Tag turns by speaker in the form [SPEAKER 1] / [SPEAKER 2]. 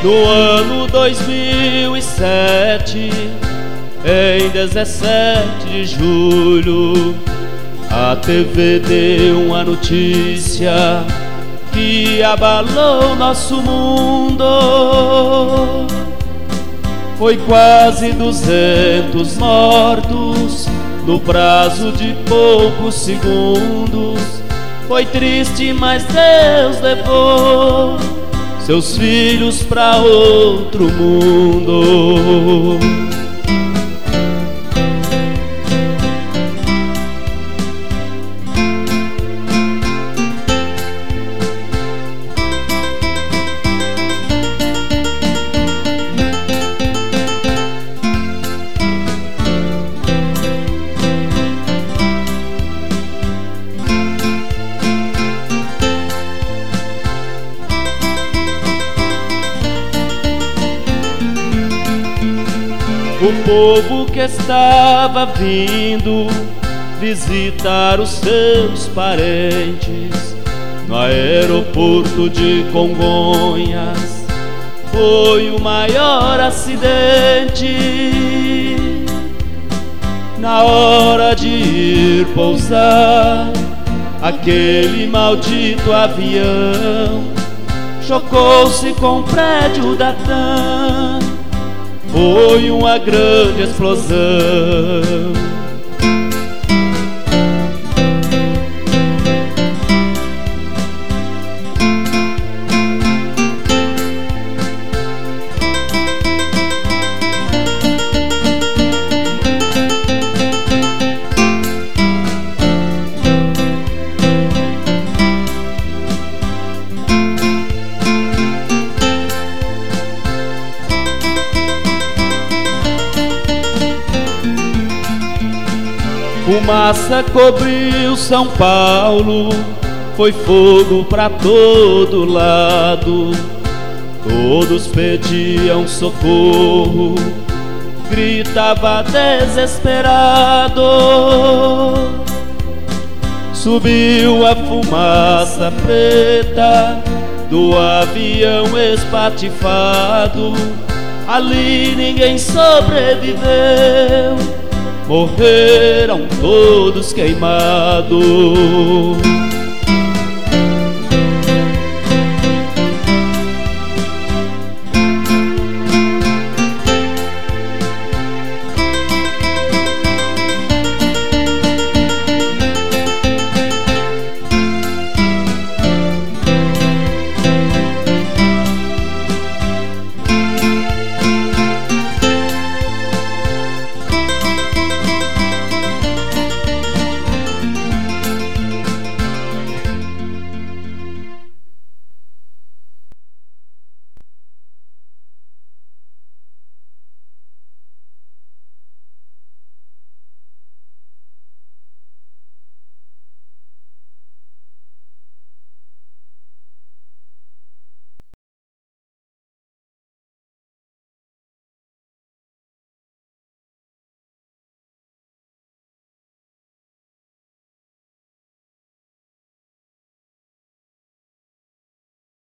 [SPEAKER 1] No ano 2007, em 17 de julho, a TV deu uma notícia que abalou nosso mundo. Foi quase 200 mortos no prazo de poucos segundos. Foi triste, mas Deus levou seus filhos pra outro mundo. O povo que estava vindo visitar os seus parentes no aeroporto de Congonhas foi o maior acidente. Na hora de ir pousar, aquele maldito avião chocou-se com o prédio da TAM. Foi uma grande explosão. Fumaça cobriu São Paulo, foi fogo pra todo lado. Todos pediam socorro, gritava desesperado. Subiu a fumaça preta do avião espatifado. Ali ninguém sobreviveu, morreram todos queimados.